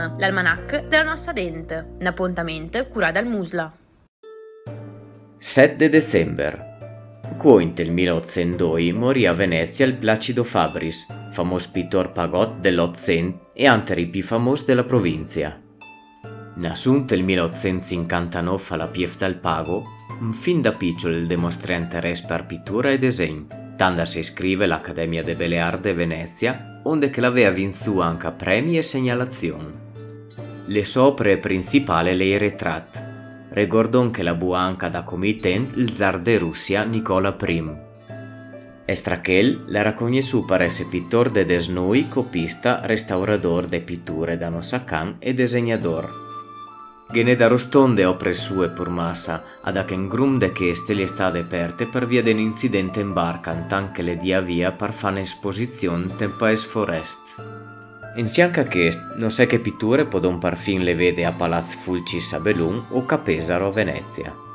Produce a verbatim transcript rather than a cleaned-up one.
Film, l'almanach della nostra dente, un appuntamento curato dal Musla. sette dicembre. Quoint il milleottocentodue morì a Venezia il Placido Fabris, famoso pittore pagot dell'Ottocento e anteri più famoso della provincia. Nasunto il milleottocentocinquantanove alla Pieve del Pago, fin da piccolo il dimostra interesse per pittura e disegno, tanto si iscrive all'Accademia de Belle Arts de Venezia, onde che l'aveva vinto anche premi e segnalazioni. Le sue opere principali le ritratti. Ricordò che la buanca da committente il zar de Russia Nicola I. Estrachel la racognesù per essere pittore de desnui, copista, restaurador de pitture da Nossacan e disegnador. Gene da rostonde opere sue pur massa, ad a che in grum de cheste le state aperte per via dell'incidente in barca, tanche le dia via per fare esposizione in Paese Forest. Insieme a questo, non sai che pitture podon par fin le vede a Palazzo Fulcis a Belun o a Pesaro a Venezia.